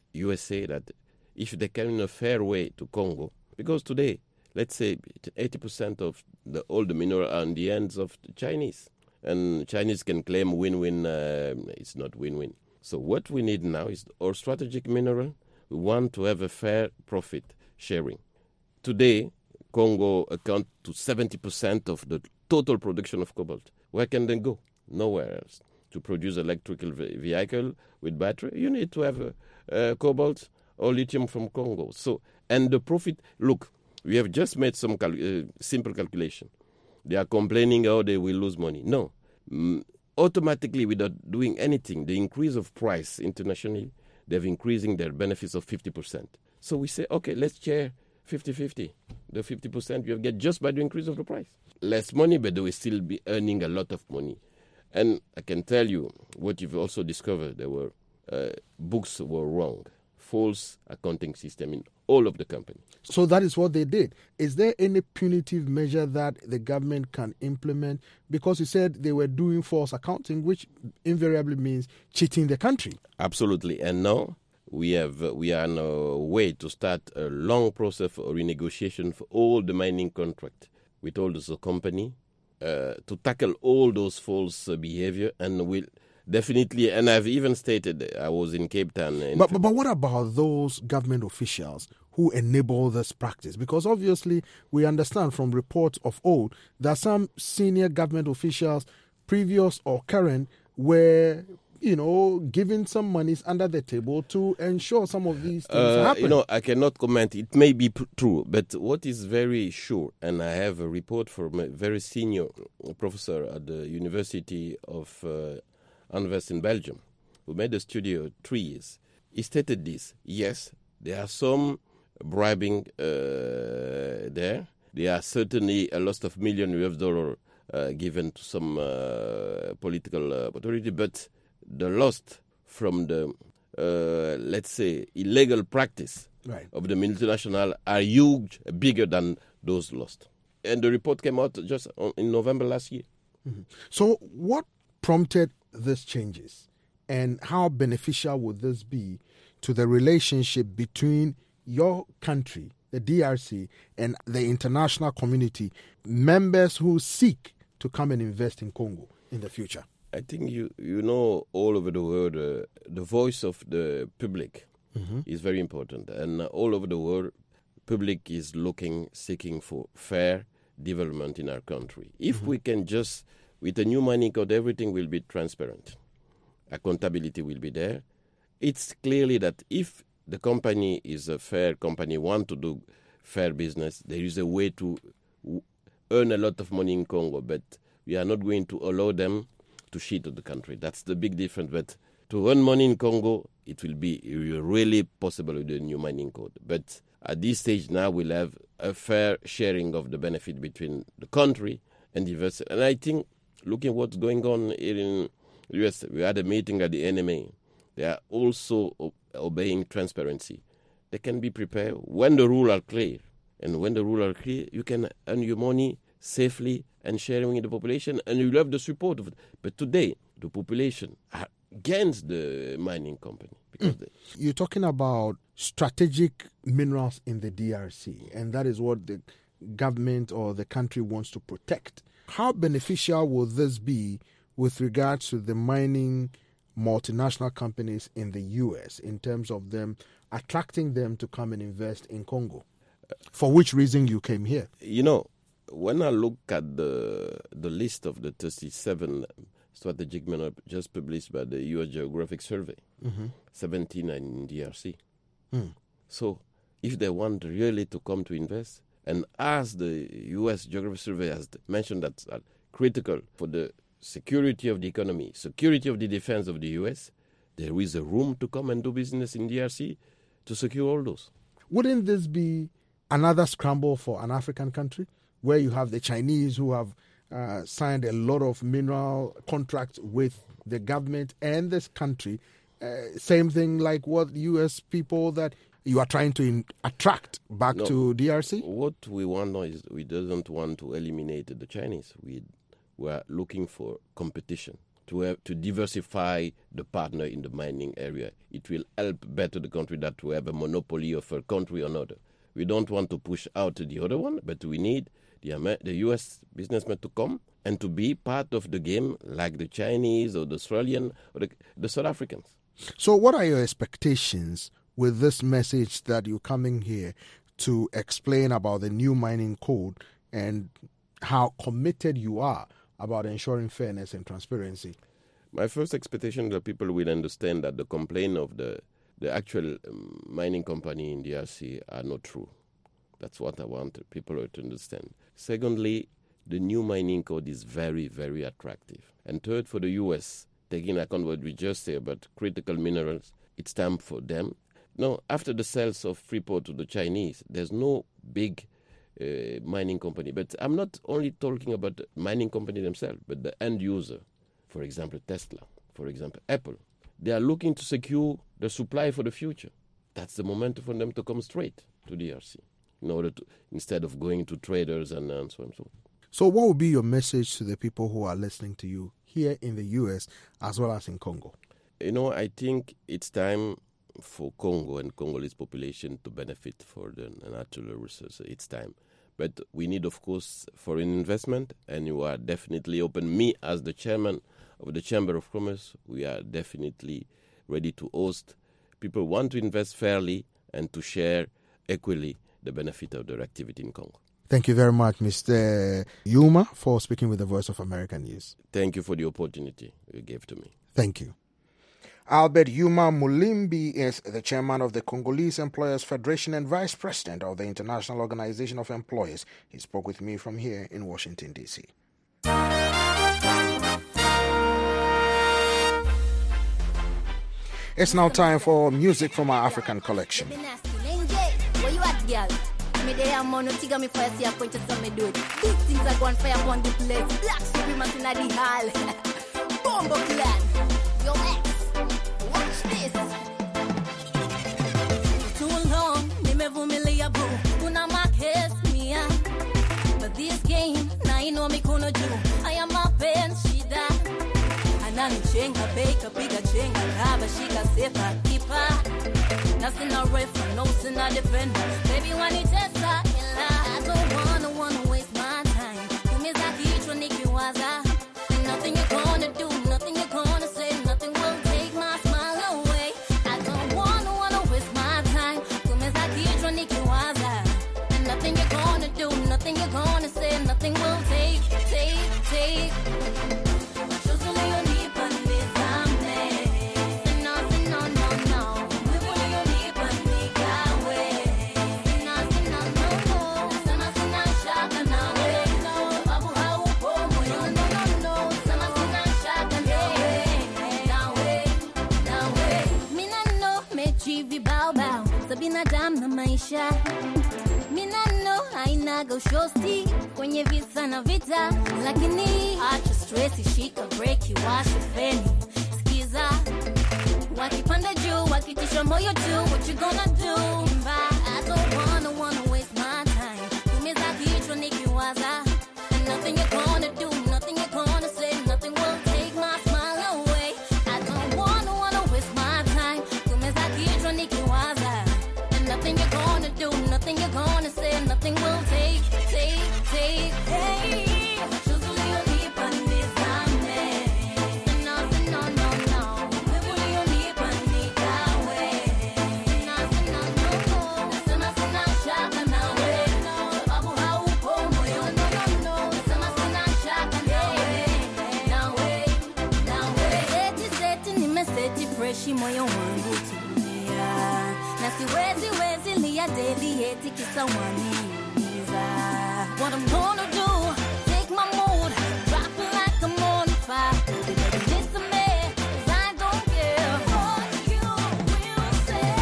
USA that if they come in a fair way to Congo, because today, let's say 80% of all the mineral are in the hands of the Chinese. And Chinese can claim win-win. It's not win-win. So what we need now is our strategic mineral. We want to have a fair profit sharing. Today, Congo accounts to 70% of the total production of cobalt. Where can they go? Nowhere else. To produce electrical vehicle with battery, you need to have cobalt or lithium from Congo. So, and the profit, look, we have just made some simple calculation. They are complaining how they will lose money. No. Automatically, without doing anything, the increase of price internationally, they're increasing their benefits of 50%. So we say, okay, let's share 50-50. The 50% you get just by the increase of the price. Less money, but they will still be earning a lot of money. And I can tell you what you've also discovered. There were books were wrong. False accounting system in all of the company. So that is what they did. Is there any punitive measure that the government can implement? Because you said they were doing false accounting, which invariably means cheating the country. Absolutely. And now we are on a way to start a long process for renegotiation for all the mining contract with all the company to tackle all those false behavior, and we'll definitely, and I've even stated, I was in Cape Town. But what about those government officials who enable this practice? Because obviously we understand from reports of old that some senior government officials, previous or current, were, giving some monies under the table to ensure some of these things happen. I cannot comment. It may be true, but what is very sure, and I have a report from a very senior professor at the University of Anvers in Belgium, who made a study of 3 years. He stated this: yes, there are some bribing there. There are certainly a loss of $1 million given to some political authority, but the loss from the, let's say, illegal practice of the multinational are huge, bigger than those lost. And the report came out just in November last year. Mm-hmm. So what prompted these changes, and how beneficial would this be to the relationship between your country, the DRC, and the international community, members who seek to come and invest in Congo in the future? I think you know all over the world, the voice of the public is very important. And all over the world, public is seeking for fair development in our country. If we can just, with a new mining code, everything will be transparent. Accountability will be there. It's clearly that if the company is a fair company, want to do fair business, there is a way to earn a lot of money in Congo, but we are not going to allow them to cheat the country. That's the big difference. But to earn money in Congo, it will be really possible with the new mining code. But at this stage now, we'll have a fair sharing of the benefit between the country and the investors. And I think, looking at what's going on here in the U.S., we had a meeting at the NMA. They are also obeying transparency. They can be prepared when the rules are clear. And when the rules are clear, you can earn your money safely and sharing with the population, and you have the support of it. But today, the population are against the mining company. Because You're talking about strategic minerals in the DRC, and that is what the government or the country wants to protect. How beneficial will this be with regards to the mining multinational companies in the U.S. in terms of them attracting them to come and invest in Congo? For which reason you came here? You know, when I look at the list of the 37 strategic minerals just published by the U.S. Geographic Survey, 17 are in DRC. So if they want really to come to invest, and as the U.S. Geographic Survey has mentioned that's critical for the security of the economy, security of the defense of the U.S., there is a room to come and do business in DRC to secure all those. Wouldn't this be another scramble for an African country where you have the Chinese who have signed a lot of mineral contracts with the government and this country? Same thing like what U.S. people that you are trying to attract back to DRC? What we want now is we don't want to eliminate the Chinese. We are looking for competition to diversify the partner in the mining area. It will help better the country that to have a monopoly of a country or another. We don't want to push out the other one, but we need the U.S. businessmen to come and to be part of the game like the Chinese or the Australian or the South Africans. So what are your expectations with this message that you're coming here to explain about the new mining code and how committed you are about ensuring fairness and transparency? My first expectation is that people will understand that the complaint of the actual mining company in DRC are not true. That's what I want people to understand. Secondly, the new mining code is very, very attractive. And third, for the U.S., taking account what we just said about critical minerals, it's time for them. Now, after the sales of Freeport to the Chinese, there's no big mining company. But I'm not only talking about the mining company themselves, but the end user. For example, Tesla. For example, Apple. They are looking to secure the supply for the future. That's the moment for them to come straight to DRC in order to, instead of going to traders and so on and so on. So what would be your message to the people who are listening to you here in the U.S. as well as in Congo? You know, I think it's time for Congo and Congolese population to benefit for the natural resources. It's time. But we need, of course, foreign investment, and you are definitely open. Me, as the chairman of the Chamber of Commerce, we are definitely ready to host. People want to invest fairly and to share equally the benefit of their activity in Congo. Thank you very much, Mr. Yuma, for speaking with the Voice of America News. Thank you for the opportunity you gave to me. Thank you. Albert Yuma Mulimbi is the chairman of the Congolese Employers Federation and vice president of the International Organization of Employers. He spoke with me from here in Washington, D.C. It's now time for music from our African collection. Where you at, girl? Me there am on no tiga me fire see a point to some me do it. Big things are going fire upon the place. Black supremacy in the hall. Bombo clan. Yo ex, watch this. For too long, me vumilia boo. Kuna market me ya. But this game, now you know me kono do. I am a pen shida. Anani chenga bake a bigger chenga. Haba shika sepa keeper. Nothing a ref, no sin a defender. Baby, when it is I don't wanna waste my time. You miss that each one you was nothing you're gonna do, nothing you're gonna say, nothing will take my smile away. I don't wanna waste my time. You miss that each one you was nothing you're gonna do, nothing you're gonna say, nothing will take. Binadamu na maisha mina no haina go shosti kwenye visa na vita, lakini acha stress, shika break, washe feni, skiza wakipanda juu wakitisha moyo tu, what you gonna do? I don't wanna waste my time. Tumeza kichwa nikiwaza, and nothing you're gonna do, nothing you're gonna say, nothing will take my smile away. I don't wanna waste my time. Tumeza kichwa nikiwaza, nothing you're gonna do, nothing you're gonna say, nothing will take. Hey, fresh moyo wangu tulia, na siwezi lia daily eti kisa waniza. What I'm gonna do, take my mood, drop it like I'm on fire. Listen me, 'cause I don't care what you will say.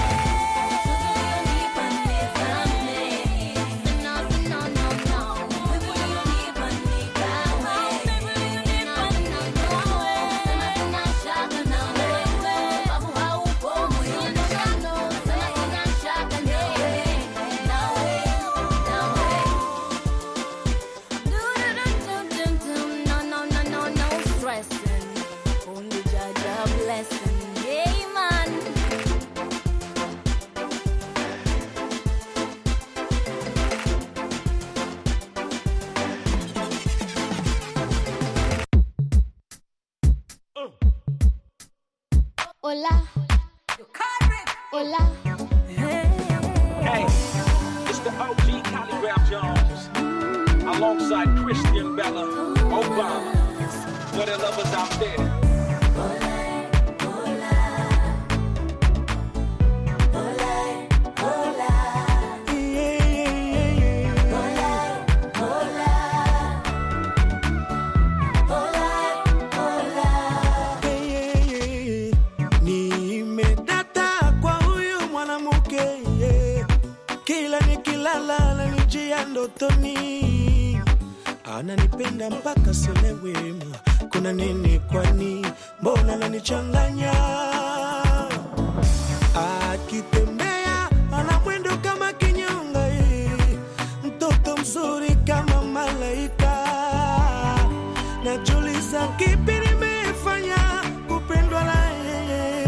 Hola. Hola. Hey, it's the OG Collie Rap Jones, alongside Christian Bella, Obama, for the lovers out there. Ndotoni ananipenda mpaka selewema, kuna nini kwani, mbona ananichanganya? Akitembea ana mwendo kama kinyonga, mtoto mzuri kama malaika. Najiuliza kipi nimefanya kupendwa na yeye.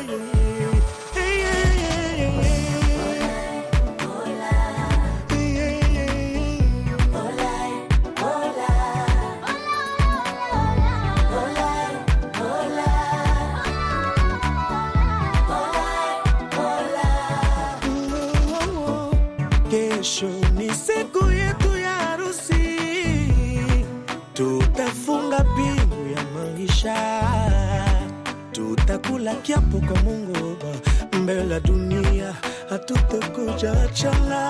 Kesho ni siku yetu ya harusi, tutafunga pingu ya maisha, tutakula kiapo kwa Mungu mbele dunia, hatutakuja achana.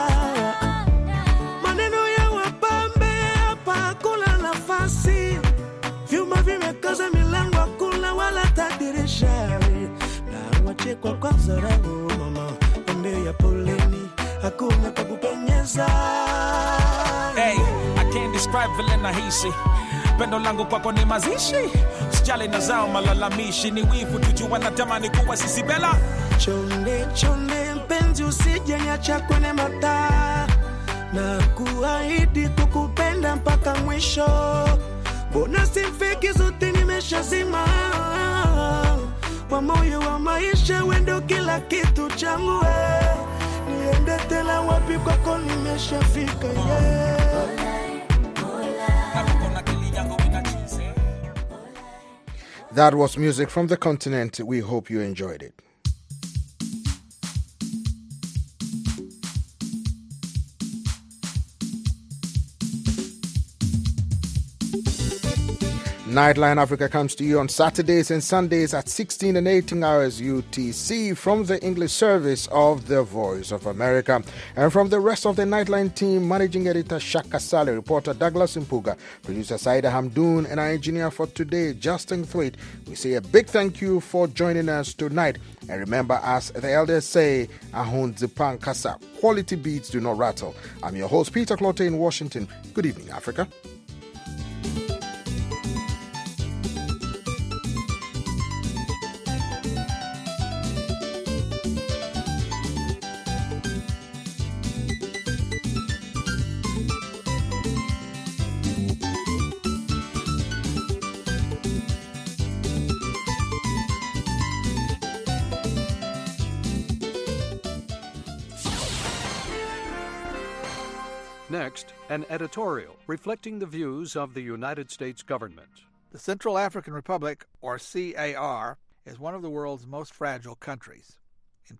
Maneno ya wapambe hapa kuna nafasi, vyuma vimekaza milango, hakuna wala tadirisha, na usije kwa kwanza raho mama, ambia poleni, hakuna pa kupenyeza. Hey, I can't describe vile nahisi, pendo langu kwako ni mazishi, sijali na zao malalamishi, ni wivu tujua natamani kuwa sisi bela. Chonde chonde mpenzi usije niacha kwenye mataa, na kuahidi kukupenda mpaka mwisho. Mbona simfiki zote nimeshazima, kwa moyo wa maisha wendo kila kitu changu. Niende tena wapi kwako nimeshafika, That was music from the continent. We hope you enjoyed it. Nightline Africa comes to you on Saturdays and Sundays at 16 and 18 hours UTC from the English service of The Voice of America. And from the rest of the Nightline team, managing editor Shaka Saleh, reporter Douglas Impuga, producer Saida Hamdoon, and our engineer for today, Justin Thwaite, we say a big thank you for joining us tonight. And remember, as the elders say, Ahun Zipan Kasa, quality beats do not rattle. I'm your host, Peter Clotte in Washington. Good evening, Africa. Next, an editorial reflecting the views of the United States government. The Central African Republic, or CAR, is one of the world's most fragile countries. In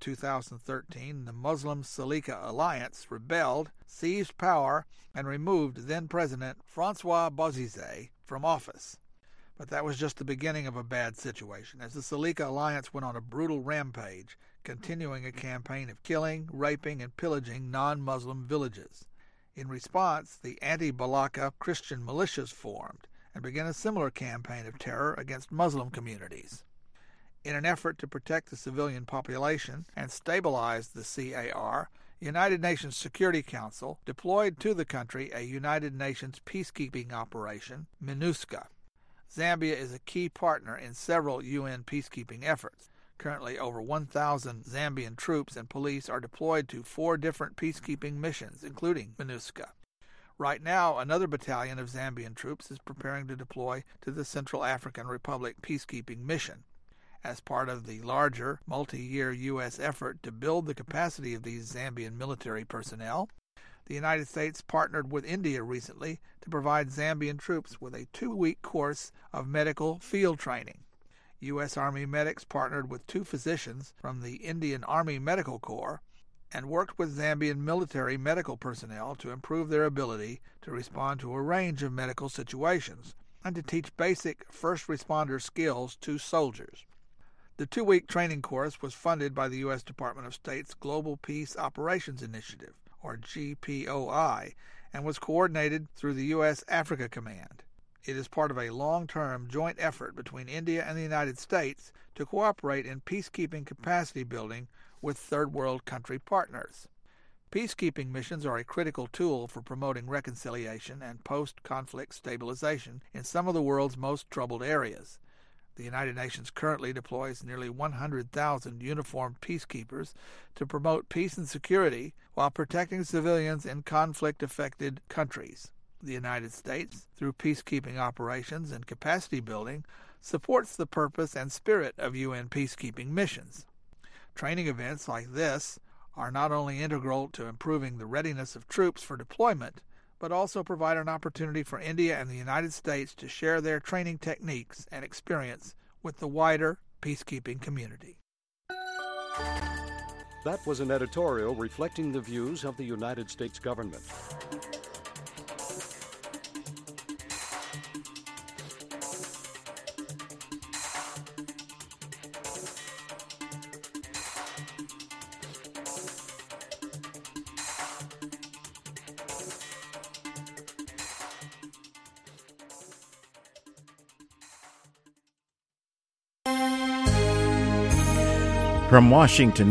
2013, the Muslim Salika Alliance rebelled, seized power, and removed then-President Francois Bozize from office. But that was just the beginning of a bad situation, as the Salika Alliance went on a brutal rampage, continuing a campaign of killing, raping, and pillaging non-Muslim villages. In response, the anti-Balaka Christian militias formed and began a similar campaign of terror against Muslim communities. In an effort to protect the civilian population and stabilize the CAR, the United Nations Security Council deployed to the country a United Nations peacekeeping operation, MINUSCA. Zambia is a key partner in several UN peacekeeping efforts. Currently, over 1,000 Zambian troops and police are deployed to 4 different peacekeeping missions, including MINUSCA. Right now, another battalion of Zambian troops is preparing to deploy to the Central African Republic peacekeeping mission. As part of the larger, multi-year U.S. effort to build the capacity of these Zambian military personnel, the United States partnered with India recently to provide Zambian troops with a 2-week course of medical field training. U.S. Army medics partnered with 2 physicians from the Indian Army Medical Corps and worked with Zambian military medical personnel to improve their ability to respond to a range of medical situations and to teach basic first responder skills to soldiers. The 2-week training course was funded by the U.S. Department of State's Global Peace Operations Initiative, or GPOI, and was coordinated through the U.S. Africa Command. It is part of a long-term joint effort between India and the United States to cooperate in peacekeeping capacity building with third-world country partners. Peacekeeping missions are a critical tool for promoting reconciliation and post-conflict stabilization in some of the world's most troubled areas. The United Nations currently deploys nearly 100,000 uniformed peacekeepers to promote peace and security while protecting civilians in conflict-affected countries. The United States, through peacekeeping operations and capacity building, supports the purpose and spirit of UN peacekeeping missions. Training events like this are not only integral to improving the readiness of troops for deployment, but also provide an opportunity for India and the United States to share their training techniques and experience with the wider peacekeeping community. That was an editorial reflecting the views of the United States government. From Washington,